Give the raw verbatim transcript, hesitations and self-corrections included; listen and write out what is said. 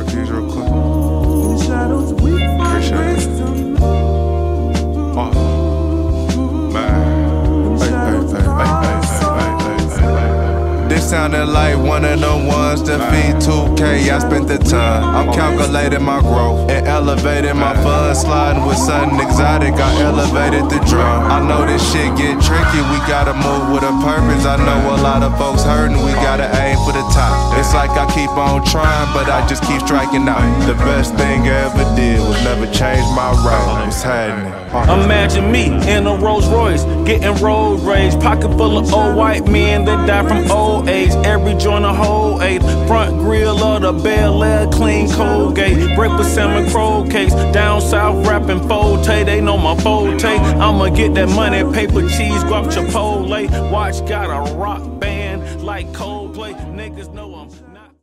work these real quick. Appreciate it. Oh, man. Hey, hey, hey, hey, hey, hey, hey, hey, hey. This sounded like one of them ones to feed two K. I spent the time. I'm calculating my growth and elevating my funds. Sliding with something exotic, I elevated the drum. I know this shit get tricky, we gotta move with a purpose. I know a lot of folks hurting, we gotta aim for the top. It's like I keep on trying, but I just keep striking out. The best thing I ever did was never change my route. It's happening. Imagine me in a Rolls Royce, getting road rage. Pocket full of old white men that die from old age. Every joint a whole eight. Front grill of the Bel Air, clean Colgate. Breakfast salmon croquettes. Down south rapping forte, they know my forte. I'ma get that money, paper, cheese, guap, Chipotle. Watch got a rock band like Coldplay. Niggas know I'm not.